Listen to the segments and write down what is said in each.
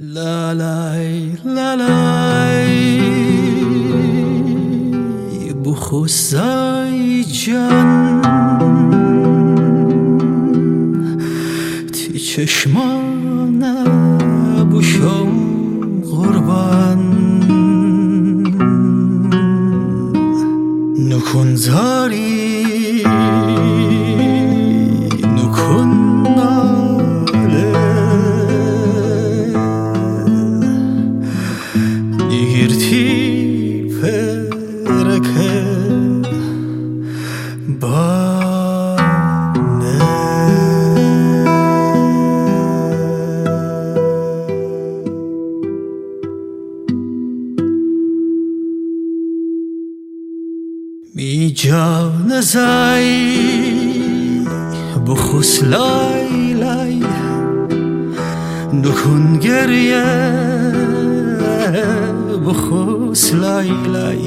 لالای لالای bu خسای جان تی چشمانه بوشم قربان نکن زاری نکن ناله دیگرتی پرکه بانه می جان زای بخوس لای لای نکن گریه بخوس لای لای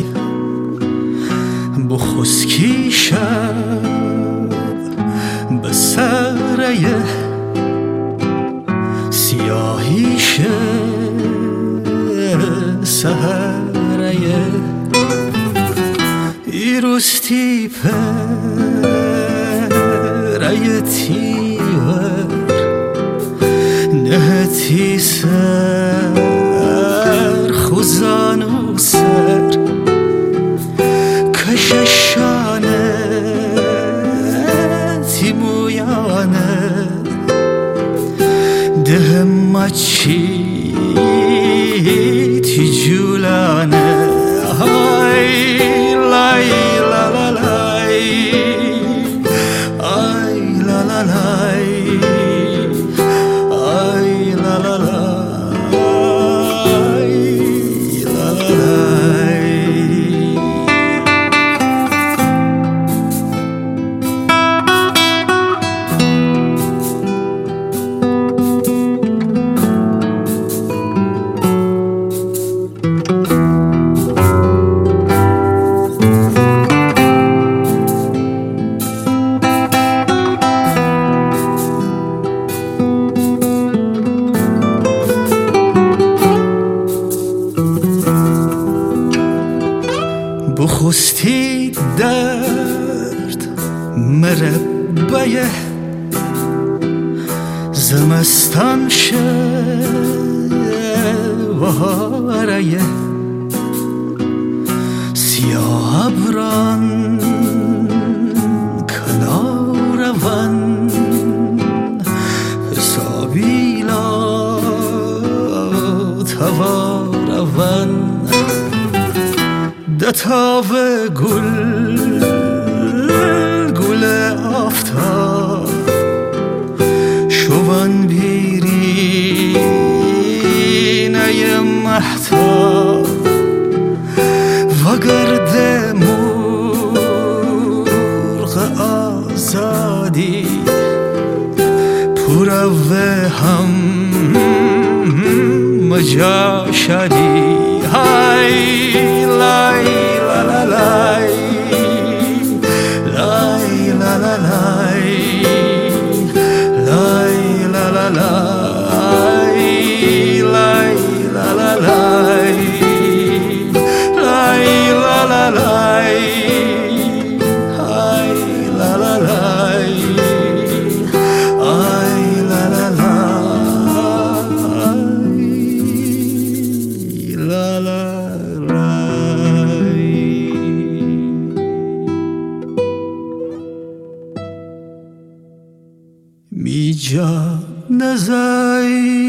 بخوس کی شب به سره سیاهیش سهره ایروستی پره تیور نهتی سر خوزانو سر کششانه تیمویانه دهم مچی تی جولانه ای لای لا لا لای ای لا لا لای ای لا لا لای لا لا لای بخستی درد مربعه زمستان شواره سیاه ابران کناروان حسابی لا تواروان دتاو گل گل آفتاب شوان بیری نیم محتاب و گرد مرغ آزادی پرو هم مجا شدی های لای لا لا لای لای لا لا لای لای لا لا لای لای لا لا لای لای لا لا لای های لا لا لای ای لا لا لای لا لا می جا نزای